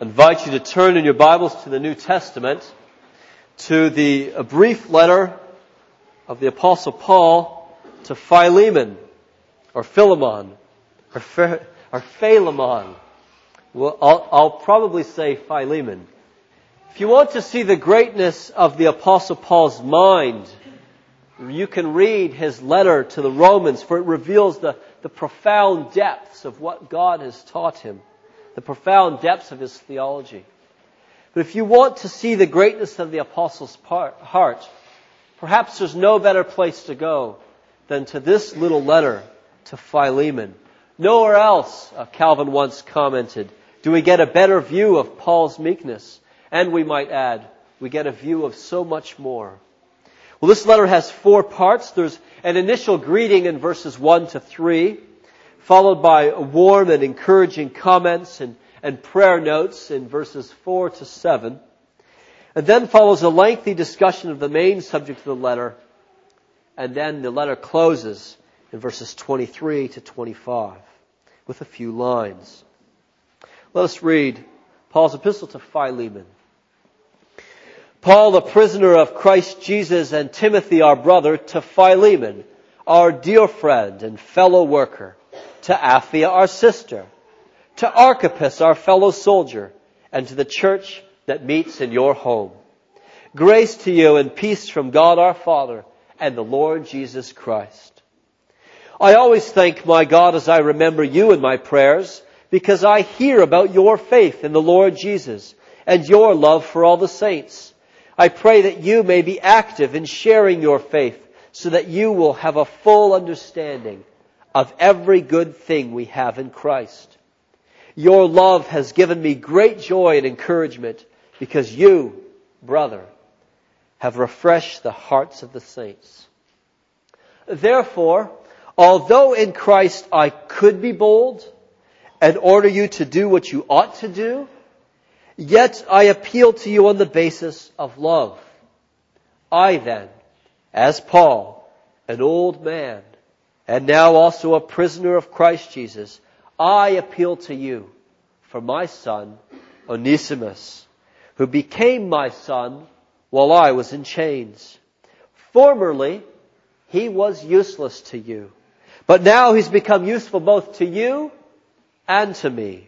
I invite you to turn in your Bibles to the New Testament, to the brief letter of the Apostle Paul to Philemon, or Philemon, or Philemon. Well, I'll probably say Philemon. If you want to see the greatness of the Apostle Paul's mind, you can read his letter to the Romans, for it reveals the profound depths of what God has taught him, the profound depths of his theology. But if you want to see the greatness of the Apostle's heart, perhaps there's no better place to go than to this little letter to Philemon. Nowhere else, Calvin once commented, do we get a better view of Paul's meekness. And we might add, we get a view of so much more. Well, this letter has 4 parts. There's an initial greeting in verses 1 to 3, followed by warm and encouraging comments and prayer notes in verses 4 to 7. And then follows a lengthy discussion of the main subject of the letter. And then the letter closes in verses 23 to 25 with a few lines. Let us read Paul's epistle to Philemon. Paul, a prisoner of Christ Jesus, and Timothy, our brother, to Philemon, our dear friend and fellow worker, to Apphia, our sister, to Archippus, our fellow soldier, and to the church that meets in your home. Grace to you and peace from God our Father and the Lord Jesus Christ. I always thank my God as I remember you in my prayers, because I hear about your faith in the Lord Jesus and your love for all the saints. I pray that you may be active in sharing your faith, so that you will have a full understanding of every good thing we have in Christ. Your love has given me great joy and encouragement, because you, brother, have refreshed the hearts of the saints. Therefore, although in Christ I could be bold and order you to do what you ought to do, yet I appeal to you on the basis of love. I then, as Paul, an old man, and now also a prisoner of Christ Jesus, I appeal to you for my son, Onesimus, who became my son while I was in chains. Formerly, he was useless to you, but now he's become useful both to you and to me.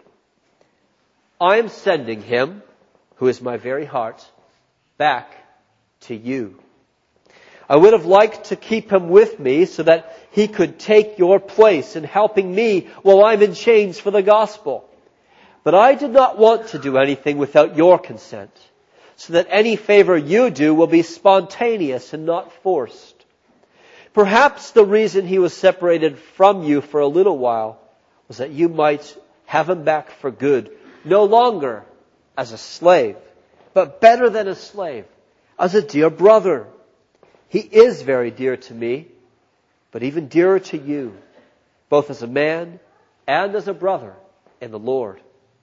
I am sending him, who is my very heart, back to you. I would have liked to keep him with me so that he could take your place in helping me while I'm in chains for the gospel. But I did not want to do anything without your consent, so that any favor you do will be spontaneous and not forced. Perhaps the reason he was separated from you for a little while was that you might have him back for good, no longer as a slave, but better than a slave, as a dear brother. He is very dear to me, but even dearer to you, both as a man and as a brother in the Lord.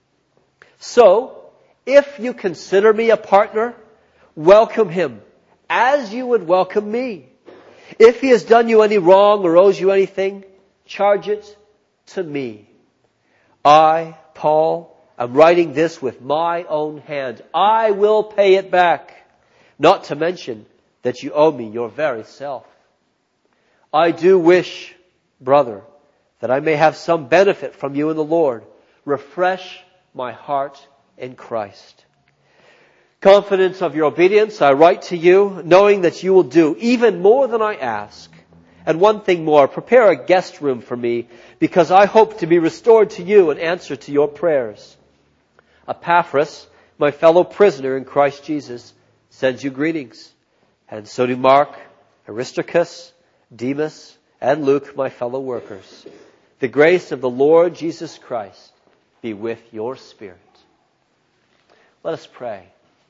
So, if you consider me a partner, welcome him as you would welcome me. If he has done you any wrong or owes you anything, charge it to me. I, Paul, I'm writing this with my own hand. I will pay it back. Not to mention that you owe me your very self. I do wish, brother, that I may have some benefit from you in the Lord. Refresh my heart in Christ. Confident of your obedience, I write to you, knowing that you will do even more than I ask. And one thing more, prepare a guest room for me, because I hope to be restored to you in answer to your prayers. Epaphras, my fellow prisoner in Christ Jesus, sends you greetings. And so do Mark, Aristarchus, Demas, and Luke, my fellow workers. The grace of the Lord Jesus Christ be with your spirit. Let us pray.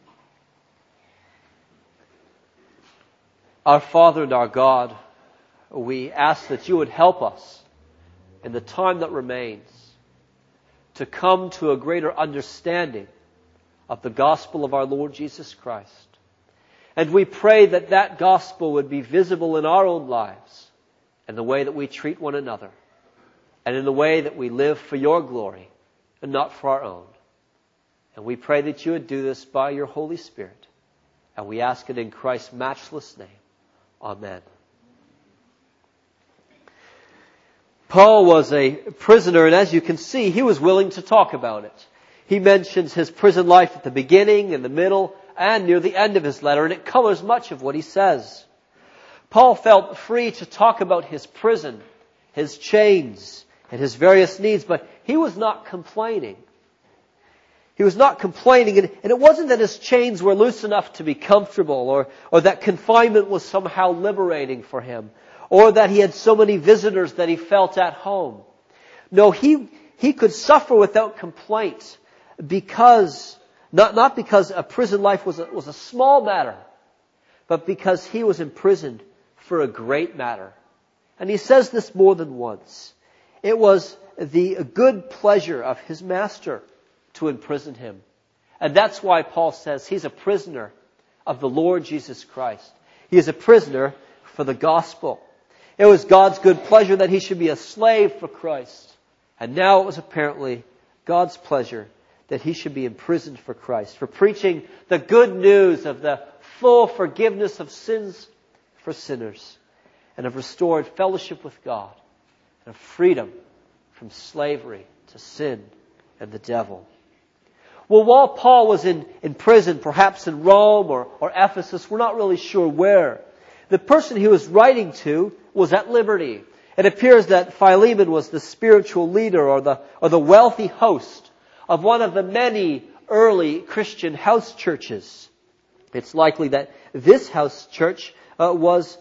Our Father and our God, we ask that you would help us in the time that remains to come to a greater understanding of the gospel of our Lord Jesus Christ. And we pray that that gospel would be visible in our own lives, in the way that we treat one another, and in the way that we live for your glory and not for our own. And And we pray that you would do this by your Holy Spirit. And we ask it in Christ's matchless name. Amen. Paul was a prisoner, and as you can see, he was willing to talk about it. He mentions his prison life at the beginning, in the middle, and near the end of his letter, and it colors much of what he says. Paul felt free to talk about his prison, his chains, and his various needs, but he was not complaining. He was not complaining, and it wasn't that his chains were loose enough to be comfortable, or that confinement was somehow liberating for him, or that he had so many visitors that he felt at home. No, he could suffer without complaint because, not because a prison life was a small matter, but because he was imprisoned for a great matter. And he says this more than once. It was the good pleasure of his master to imprison him. And that's why Paul says he's a prisoner of the Lord Jesus Christ. He is a prisoner for the gospel. It was God's good pleasure that he should be a slave for Christ. And now it was apparently God's pleasure that he should be imprisoned for Christ, for preaching the good news of the full forgiveness of sins for sinners, and of restored fellowship with God, and of freedom from slavery to sin and the devil. Well, while Paul was in prison, perhaps in Rome or Ephesus, we're not really sure where, the person he was writing to was at liberty. It appears that Philemon was the spiritual leader or the wealthy host of one of the many early Christian house churches. It's likely that this house church was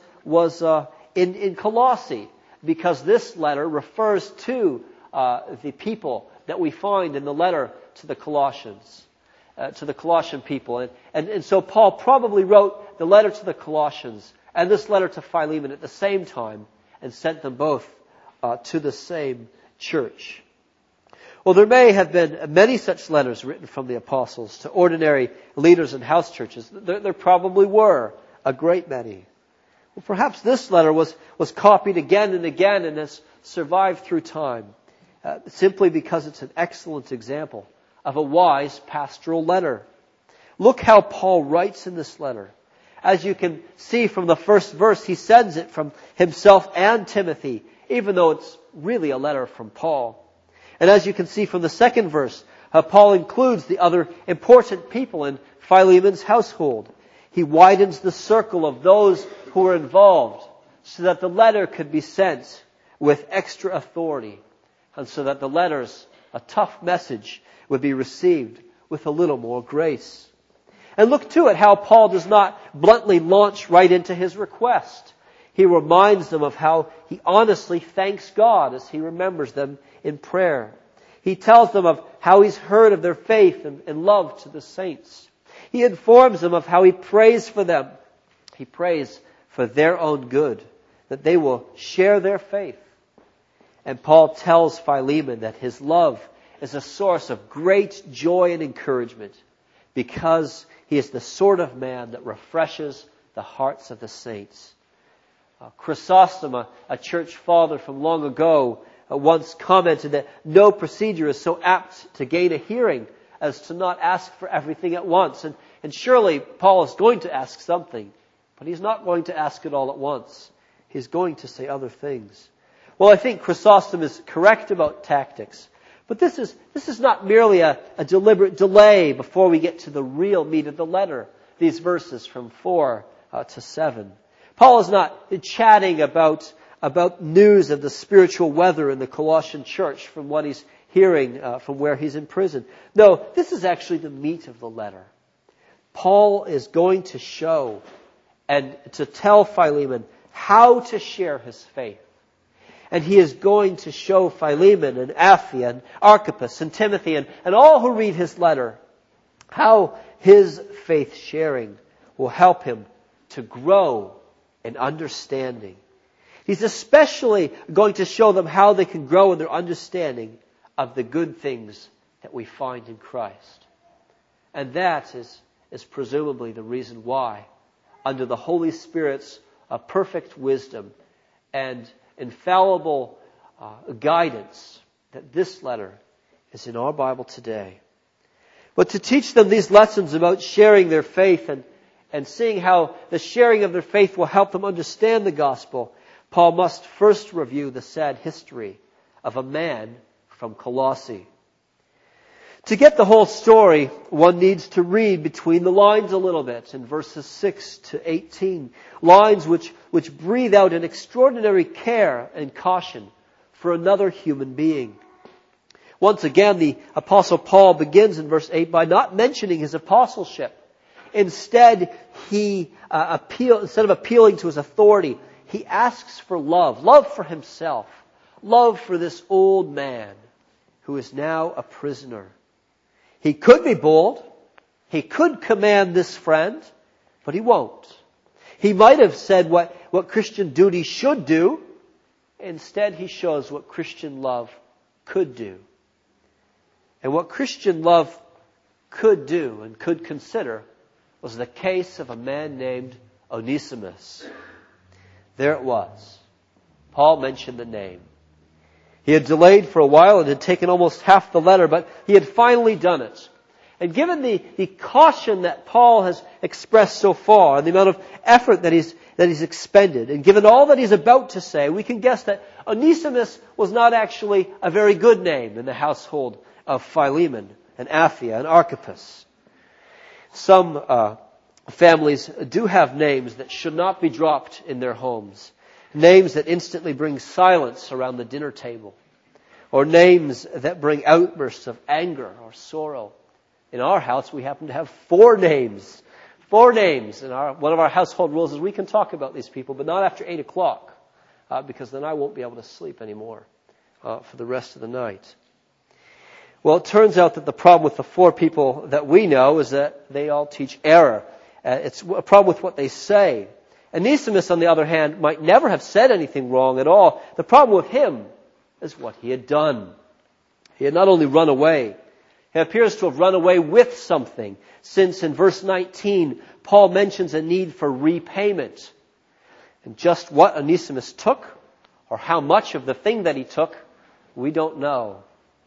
in Colossae, because this letter refers to the people that we find in the letter to the Colossians, to the Colossian people. And so Paul probably wrote the letter to the Colossians and this letter to Philemon at the same time and sent them both to the same church. Well, there may have been many such letters written from the apostles to ordinary leaders in house churches. There probably were a great many. Well, perhaps this letter was copied again and again and has survived through time, simply because it's an excellent example of a wise pastoral letter. Look how Paul writes in this letter. As you can see from the first verse, he sends it from himself and Timothy, even though it's really a letter from Paul. And as you can see from the second verse, Paul includes the other important people in Philemon's household. He widens the circle of those who were involved so that the letter could be sent with extra authority, and so that the letter's a tough message would be received with a little more grace. And look too at how Paul does not bluntly launch right into his request. He reminds them of how he honestly thanks God as he remembers them in prayer. He tells them of how he's heard of their faith and love to the saints. He informs them of how he prays for them. He prays for their own good, that they will share their faith. And Paul tells Philemon that his love is a source of great joy and encouragement, because he is the sort of man that refreshes the hearts of the saints. Chrysostom, a church father from long ago, once commented that no procedure is so apt to gain a hearing as to not ask for everything at once. And surely Paul is going to ask something, but he's not going to ask it all at once. He's going to say other things. Well, I think Chrysostom is correct about tactics. But this is not merely a deliberate delay before we get to the real meat of the letter, these verses from 4 to 7. Paul is not chatting about news of the spiritual weather in the Colossian church from what he's hearing from where he's in prison. No, this is actually the meat of the letter. Paul is going to show and to tell Philemon how to share his faith. And he is going to show Philemon and Apphia and Archippus and Timothy and all who read his letter how his faith sharing will help him to grow in understanding. He's especially going to show them how they can grow in their understanding of the good things that we find in Christ. And that is presumably the reason why, under the Holy Spirit's perfect wisdom and infallible guidance, that this letter is in our Bible today. But to teach them these lessons about sharing their faith and seeing how the sharing of their faith will help them understand the gospel, Paul must first review the sad history of a man from Colossae. To get the whole story, one needs to read between the lines a little bit in verses 6 to 18. Lines which breathe out an extraordinary care and caution for another human being. Once again, the Apostle Paul begins in verse 8 by not mentioning his apostleship. Instead, instead of appealing to his authority, he asks for love. Love for himself. Love for this old man who is now a prisoner. He could be bold. He could command this friend, but he won't. He might have said what Christian duty should do. Instead, he shows what Christian love could do. And what Christian love could do and could consider was the case of a man named Onesimus. There it was. Paul mentioned the name. He had delayed for a while and had taken almost half the letter, but he had finally done it. And given the caution that Paul has expressed so far, and the amount of effort that he's expended, and given all that he's about to say, we can guess that Onesimus was not actually a very good name in the household of Philemon and Apphia and Archippus. Some families do have names that should not be dropped in their homes. Names that instantly bring silence around the dinner table. Or names that bring outbursts of anger or sorrow. In our house, we happen to have 4 names. 4 names. And one of our household rules is we can talk about these people, but not after 8 o'clock. Because then I won't be able to sleep anymore for the rest of the night. Well, it turns out that the problem with the 4 people that we know is that they all teach error. It's a problem with what they say. Onesimus, on the other hand, might never have said anything wrong at all. The problem with him is what he had done. He had not only run away, he appears to have run away with something, since in verse 19, Paul mentions a need for repayment. And just what Onesimus took, or how much of the thing that he took, we don't know.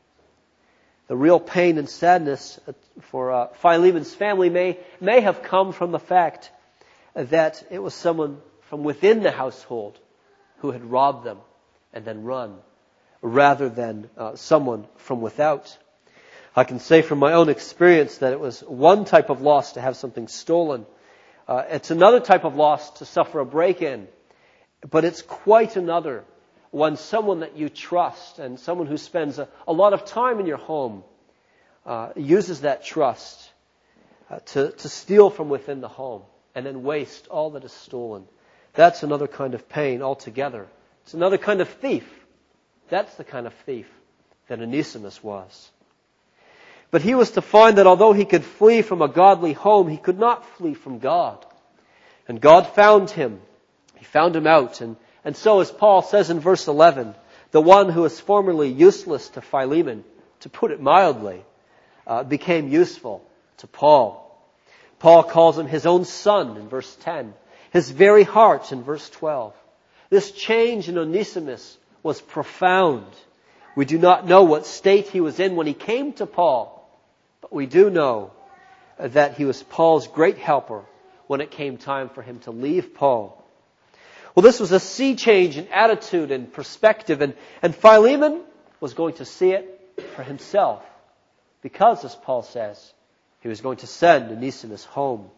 The real pain and sadness for Philemon's family may have come from the fact that it was someone from within the household who had robbed them and then run, rather than someone from without. I can say from my own experience that it was one type of loss to have something stolen. It's another type of loss to suffer a break-in. But it's quite another when someone that you trust and someone who spends a lot of time in your home uses that trust to steal from within the home and then waste all that is stolen. That's another kind of pain altogether. It's another kind of thief. That's the kind of thief that Onesimus was. But he was to find that although he could flee from a godly home, he could not flee from God. And God found him. He found him out. And so, as Paul says in verse 11, the one who was formerly useless to Philemon, to put it mildly, became useful to Paul. Paul calls him his own son in verse 10. His very heart in verse 12. This change in Onesimus was profound. We do not know what state he was in when he came to Paul. But we do know that he was Paul's great helper when it came time for him to leave Paul. Well, this was a sea change in attitude and perspective. And Philemon was going to see it for himself. Because, as Paul says, he was going to send Onesimus home.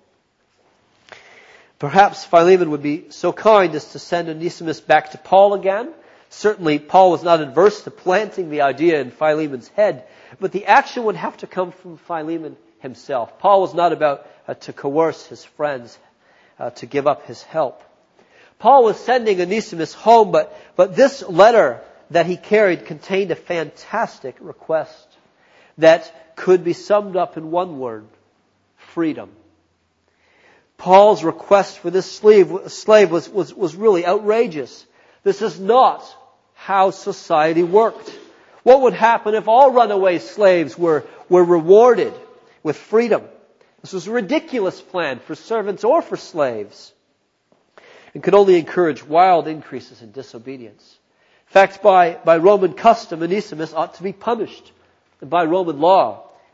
Perhaps Philemon would be so kind as to send Onesimus back to Paul again. Certainly, Paul was not adverse to planting the idea in Philemon's head. But the action would have to come from Philemon himself. Paul was not about to coerce his friends to give up his help. Paul was sending Onesimus home, but this letter that he carried contained a fantastic request that could be summed up in one word: freedom. Paul's request for this slave was really outrageous. This is not how society worked. What would happen if all runaway slaves were rewarded with freedom? This was a ridiculous plan for servants or for slaves, and could only encourage wild increases in disobedience. In fact, by Roman custom, Onesimus ought to be punished. And by Roman law,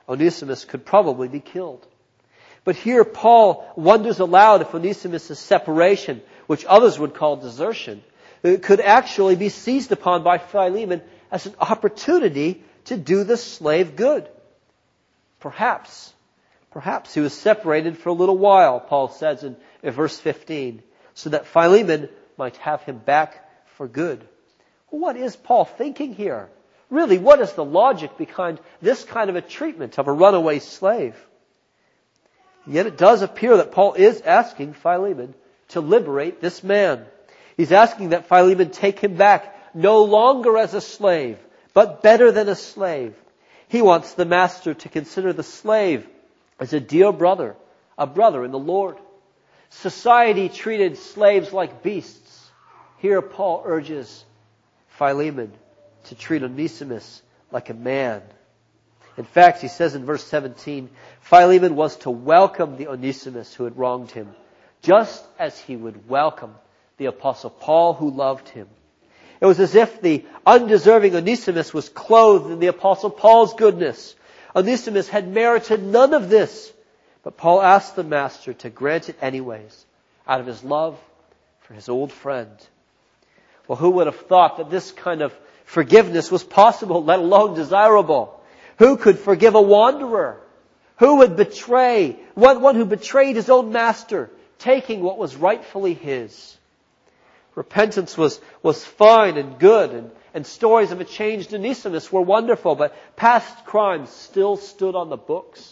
Onesimus could probably be killed. But here Paul wonders aloud if Onesimus' separation, which others would call desertion, could actually be seized upon by Philemon as an opportunity to do the slave good. Perhaps he was separated for a little while, Paul says in verse 15, so that Philemon might have him back for good. What is Paul thinking here? Really, what is the logic behind this kind of a treatment of a runaway slave? Yet it does appear that Paul is asking Philemon to liberate this man. He's asking that Philemon take him back no longer as a slave, but better than a slave. He wants the master to consider the slave as a dear brother, a brother in the Lord. Society treated slaves like beasts. Here Paul urges Philemon to treat Onesimus like a man. In fact, he says in verse 17, Philemon was to welcome the Onesimus who had wronged him, just as he would welcome the Apostle Paul who loved him. It was as if the undeserving Onesimus was clothed in the Apostle Paul's goodness. Onesimus had merited none of this, but Paul asked the master to grant it anyways, out of his love for his old friend. Well, who would have thought that this kind of forgiveness was possible, let alone desirable? Who could forgive a wanderer? Who would betray, one who betrayed his own master, taking what was rightfully his? Repentance was fine and good, and stories of a changed Onesimus were wonderful, but past crimes still stood on the books.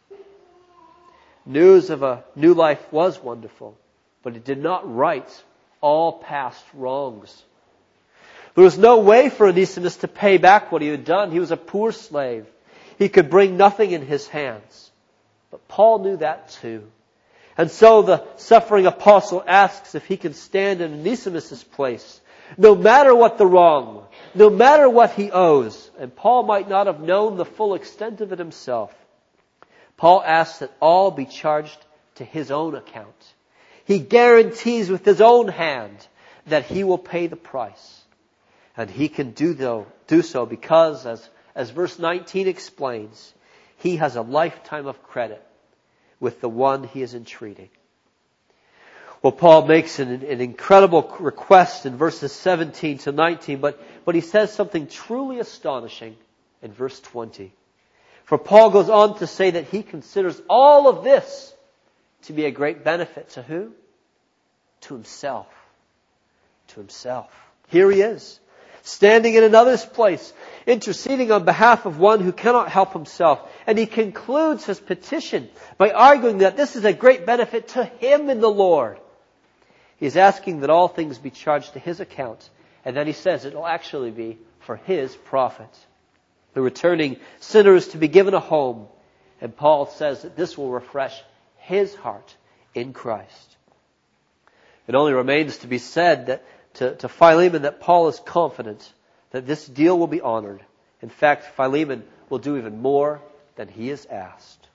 News of a new life was wonderful, but it did not right all past wrongs. There was no way for Onesimus to pay back what he had done. He was a poor slave. He could bring nothing in his hands. But Paul knew that too. And so the suffering apostle asks if he can stand in Onesimus' place, no matter what the wrong, no matter what he owes. And Paul might not have known the full extent of it himself. Paul asks that all be charged to his own account. He guarantees with his own hand that he will pay the price. And he can do so because, as verse 19 explains, he has a lifetime of credit with the one he is entreating. Well, Paul makes an incredible request in verses 17 to 19, but he says something truly astonishing in verse 20. For Paul goes on to say that he considers all of this to be a great benefit to who? To himself. To himself. Here he is, standing in another's place, interceding on behalf of one who cannot help himself. And he concludes his petition by arguing that this is a great benefit to him in the Lord. He's asking that all things be charged to his account. And then he says it will actually be for his profit. The returning sinners to be given a home. And Paul says that this will refresh his heart in Christ. It only remains to be said that to Philemon that Paul is confident that this deal will be honored. In fact, Philemon will do even more than he has asked.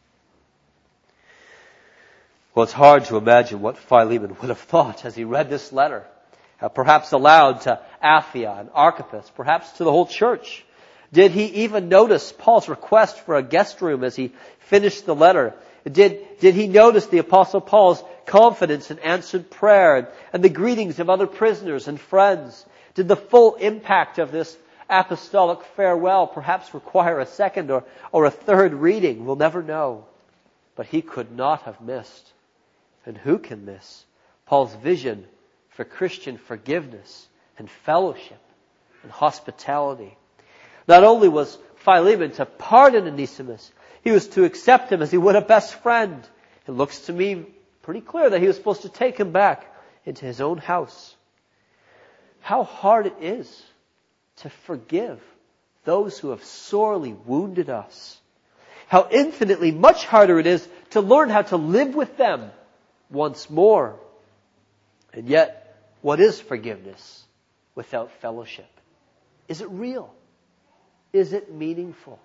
Well, it's hard to imagine what Philemon would have thought as he read this letter. Perhaps aloud to Apphia and Archippus, perhaps to the whole church. Did he even notice Paul's request for a guest room as he finished the letter? Did he notice the Apostle Paul's confidence in answered prayer and the greetings of other prisoners and friends? Did the full impact of this apostolic farewell perhaps require a second or a third reading? We'll never know. But he could not have missed. And who can miss Paul's vision for Christian forgiveness and fellowship and hospitality? Not only was Philemon to pardon Onesimus, he was to accept him as he would a best friend. It looks to me pretty clear that he was supposed to take him back into his own house. How hard it is to forgive those who have sorely wounded us. How infinitely much harder it is to learn how to live with them once more. And yet, what is forgiveness without fellowship? Is it real? Is it meaningful?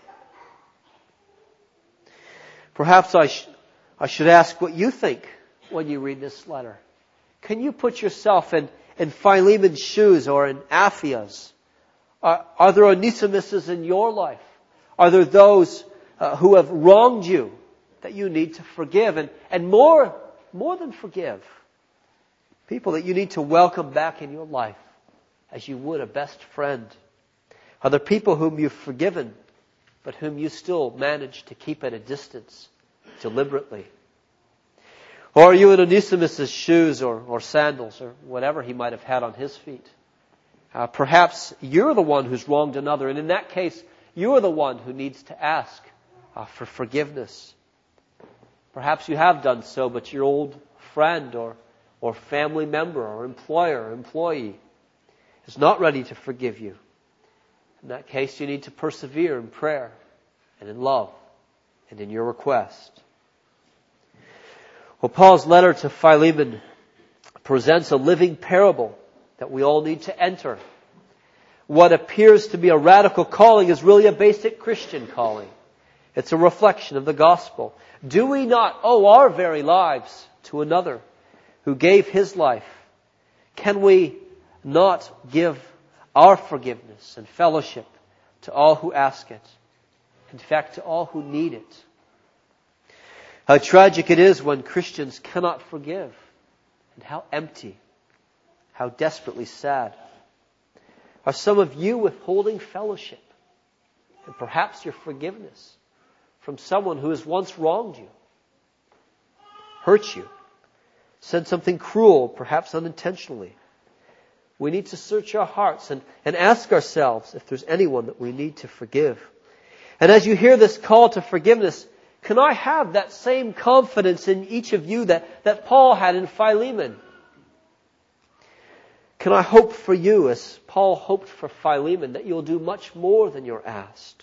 Perhaps I should ask what you think when you read this letter. Can you put yourself in Philemon's shoes or in Apphia's? Are there Onesimuses in your life? Are there those who have wronged you that you need to forgive. And more than forgive, people that you need to welcome back in your life as you would a best friend. Are there people whom you've forgiven, but whom you still manage to keep at a distance deliberately? Or are you in Onesimus' shoes or sandals or whatever he might have had on his feet? Perhaps you're the one who's wronged another, and in that case, you're the one who needs to ask for forgiveness. Perhaps you have done so, but your old friend or family member or employer or employee is not ready to forgive you. In that case, you need to persevere in prayer and in love and in your request. Well, Paul's letter to Philemon presents a living parable that we all need to enter. What appears to be a radical calling is really a basic Christian calling. It's a reflection of the gospel. Do we not owe our very lives to another who gave his life? Can we not give our forgiveness and fellowship to all who ask it? In fact, to all who need it. How tragic it is when Christians cannot forgive. And how empty. How desperately sad. Are some of you withholding fellowship and perhaps your forgiveness from someone who has once wronged you, hurt you, said something cruel, perhaps unintentionally? We need to search our hearts and ask ourselves if there's anyone that we need to forgive. And as you hear this call to forgiveness, can I have that same confidence in each of you that Paul had in Philemon? Can I hope for you, as Paul hoped for Philemon, that you'll do much more than you're asked?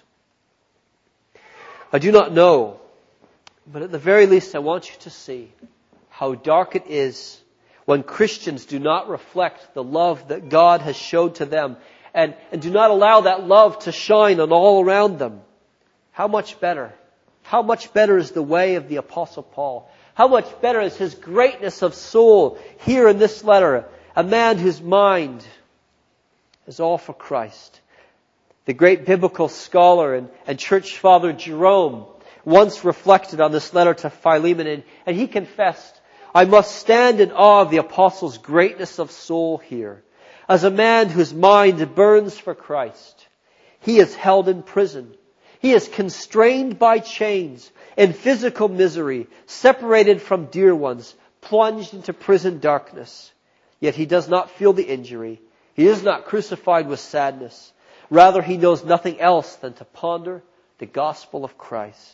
I do not know, but at the very least I want you to see how dark it is when Christians do not reflect the love that God has showed to them and do not allow that love to shine on all around them. How much better is the way of the Apostle Paul? How much better is his greatness of soul here in this letter? A man whose mind is all for Christ. The great biblical scholar and church father Jerome once reflected on this letter to Philemon, and he confessed, I must stand in awe of the apostle's greatness of soul here. As a man whose mind burns for Christ, he is held in prison. He is constrained by chains, in physical misery, separated from dear ones, plunged into prison darkness. Yet he does not feel the injury. He is not crucified with sadness. Rather, he knows nothing else than to ponder the gospel of Christ.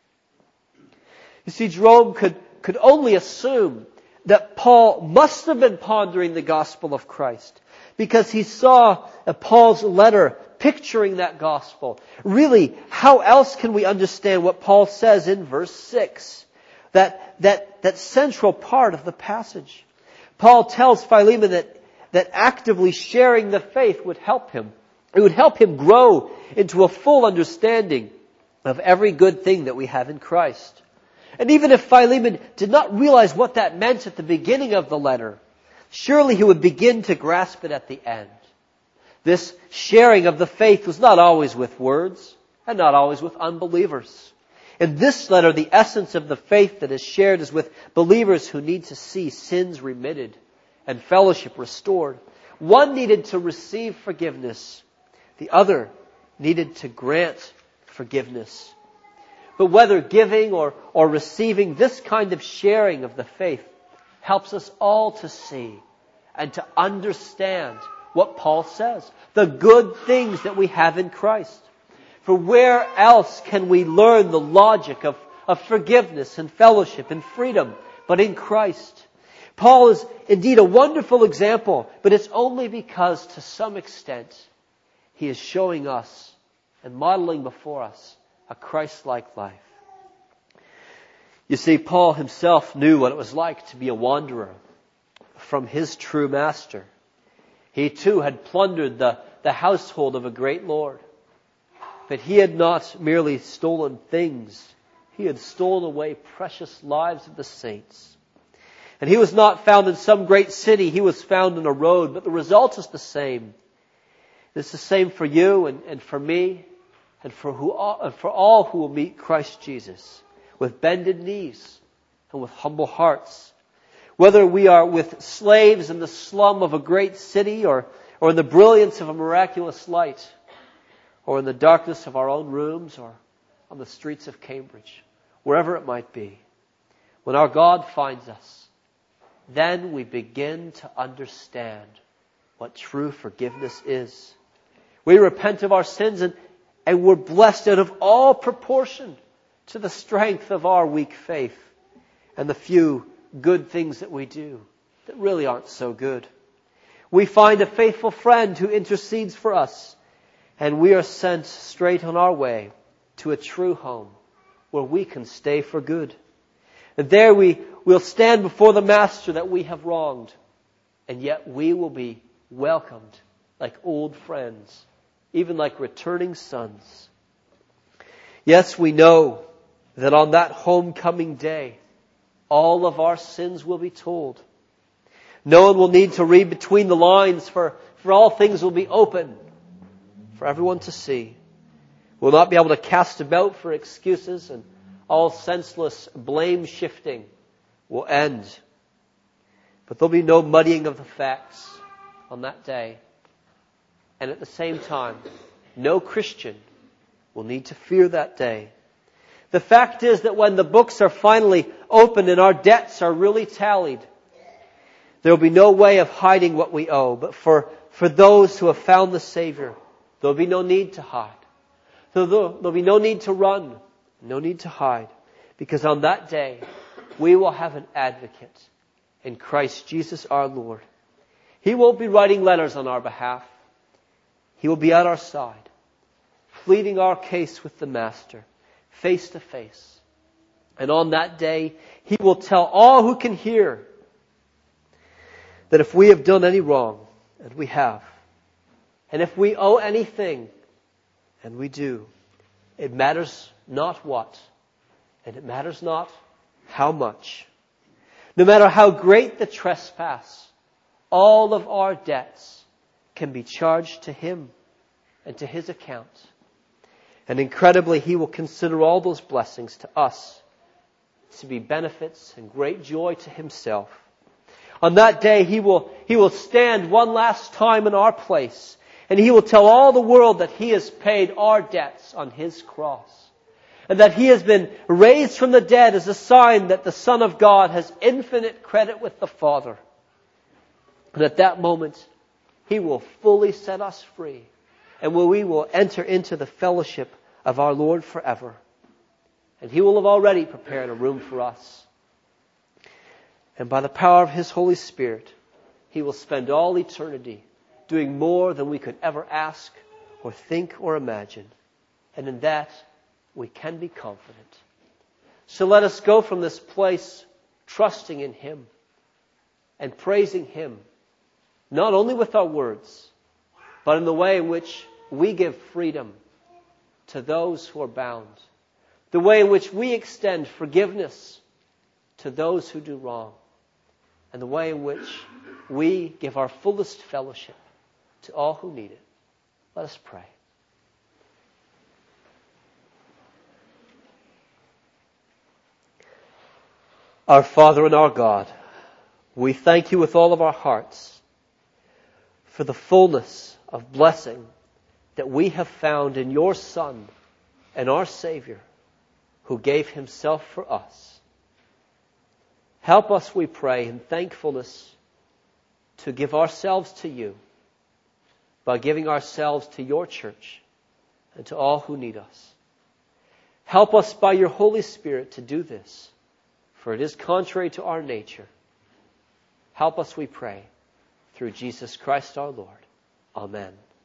You see, Jerome could only assume that Paul must have been pondering the gospel of Christ, because he saw Paul's letter picturing that gospel. Really, how else can we understand what Paul says in verse 6? That central part of the passage. Paul tells Philemon that actively sharing the faith would help him. It would help him grow into a full understanding of every good thing that we have in Christ. And even if Philemon did not realize what that meant at the beginning of the letter, surely he would begin to grasp it at the end. This sharing of the faith was not always with words and not always with unbelievers. In this letter, the essence of the faith that is shared is with believers who need to see sins remitted and fellowship restored. One needed to receive forgiveness. The other needed to grant forgiveness. But whether giving or receiving, this kind of sharing of the faith helps us all to see and to understand what Paul says. The good things that we have in Christ. For where else can we learn the logic of forgiveness and fellowship and freedom but in Christ? Paul is indeed a wonderful example, but it's only because to some extent he is showing us and modeling before us a Christ-like life. You see, Paul himself knew what it was like to be a wanderer from his true master. He too had plundered the household of a great Lord. But he had not merely stolen things. He had stolen away precious lives of the saints. And he was not found in some great city. He was found in a road. But the result is the same. It's the same for you and for me. and for all who will meet Christ Jesus with bended knees and with humble hearts. Whether we are with slaves in the slum of a great city or in the brilliance of a miraculous light, or in the darkness of our own rooms or on the streets of Cambridge, wherever it might be, when our God finds us, then we begin to understand what true forgiveness is. We repent of our sins and we're blessed out of all proportion to the strength of our weak faith and the few good things that we do that really aren't so good. We find a faithful friend who intercedes for us, and we are sent straight on our way to a true home where we can stay for good. And there we'll stand before the Master that we have wronged, and yet we will be welcomed like old friends, even like returning sons. Yes, we know that on that homecoming day, all of our sins will be told. No one will need to read between the lines, for all things will be open for everyone to see. We'll not be able to cast about for excuses, and all senseless blame shifting will end. But there'll be no muddying of the facts on that day. And at the same time, no Christian will need to fear that day. The fact is that when the books are finally opened and our debts are really tallied, there will be no way of hiding what we owe. But for those who have found the Savior, there will be no need to hide. There will be no need to run, no need to hide. Because on that day, we will have an advocate in Christ Jesus our Lord. He won't be writing letters on our behalf. He will be at our side, pleading our case with the Master, face to face. And on that day, He will tell all who can hear that if we have done any wrong, and we have, and if we owe anything, and we do, it matters not what, and it matters not how much. No matter how great the trespass, all of our debts can be charged to Him and to His account. And incredibly, He will consider all those blessings to us to be benefits and great joy to Himself. On that day, He will stand one last time in our place, and He will tell all the world that He has paid our debts on His cross, and that He has been raised from the dead as a sign that the Son of God has infinite credit with the Father. And at that moment, He will fully set us free, and we will enter into the fellowship of our Lord forever. And He will have already prepared a room for us. And by the power of His Holy Spirit, He will spend all eternity doing more than we could ever ask or think or imagine. And in that, we can be confident. So let us go from this place trusting in Him and praising Him, not only with our words, but in the way in which we give freedom to those who are bound, the way in which we extend forgiveness to those who do wrong, and the way in which we give our fullest fellowship to all who need it. Let us pray. Our Father and our God, we thank You with all of our hearts for the fullness of blessing that we have found in Your Son and our Savior, who gave Himself for us. Help us, we pray, in thankfulness to give ourselves to You by giving ourselves to Your church and to all who need us. Help us by Your Holy Spirit to do this, for it is contrary to our nature. Help us, we pray, through Jesus Christ our Lord. Amen.